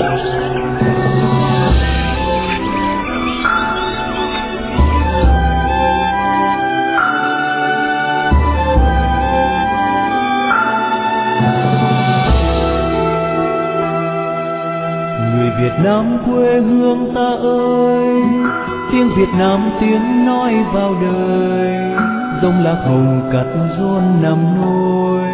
Việt Nam quê hương ta ơi, tiếng Việt Nam tiếng nói vào đời, dòng lạc hồng cắt rốn nằm nôi.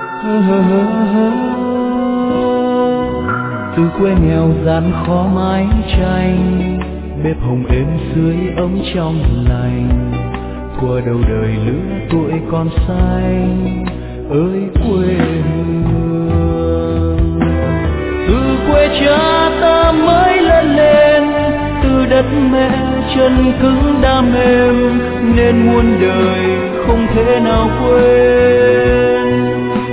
Từ quê nghèo gian khó mái tranh, bếp hồng êm sưởi ấm trong lành, thuở đầu đời lứa tuổi còn xanh ơi quê hương. Từ quê cha ta mới lớn lên, từ đất mẹ chân cứng đam mềm, nên muôn đời không thể nào quên.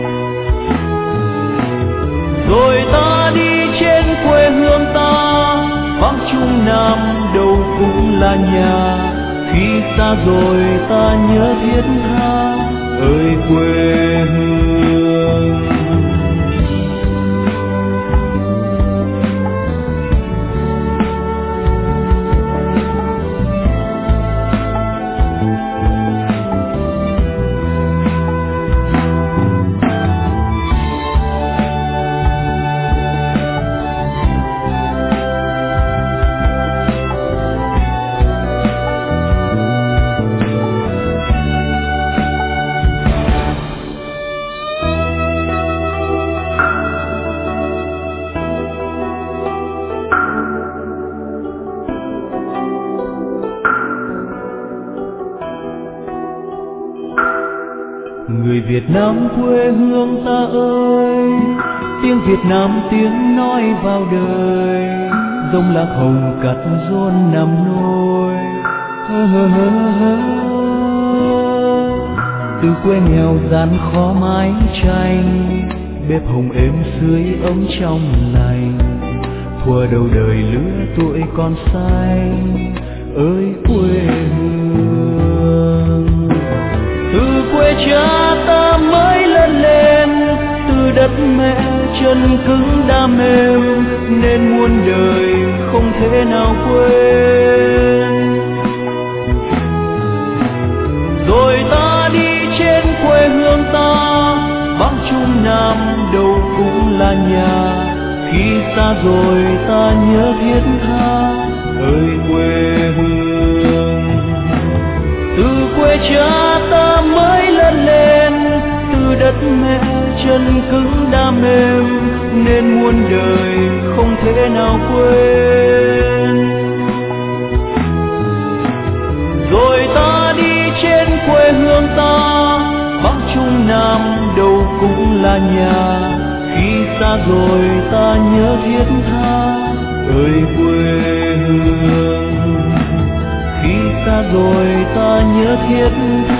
Rồi ta đi trên quê hương ta, Bắc Trung Nam đâu cũng là nhà. Khi xa rồi ta nhớ thiết tha ơi quê hương. Người Việt Nam quê hương ta ơi, tiếng Việt Nam tiếng nói vào đời, dòng lạc hồng cắt rốn nằm nôi. Từ quê nghèo gian khó mái tranh, bếp hồng êm sưởi ấm trong lành, thuở đầu đời lứa tuổi còn xanh ơi quê hương. Từ quê cha ta mới lớn lên, từ đất mẹ chân cứng đam mềm, nên muôn đời không thể nào quên. Rồi ta đi trên quê hương ta, Bắc Trung Nam đâu cũng là nhà. Khi xa rồi ta nhớ thiết tha ơi quê hương. Từ quê cha ta mới lớn lên, từ đất mẹ chân cứng đam mềm, nên muôn đời không thể nào quên. Rồi ta đi trên quê hương ta, Bắc Trung Nam đâu cũng là nhà. Khi xa rồi ta nhớ thiết tha ơi quê hương. Khi xa rồi ta nhớ thiết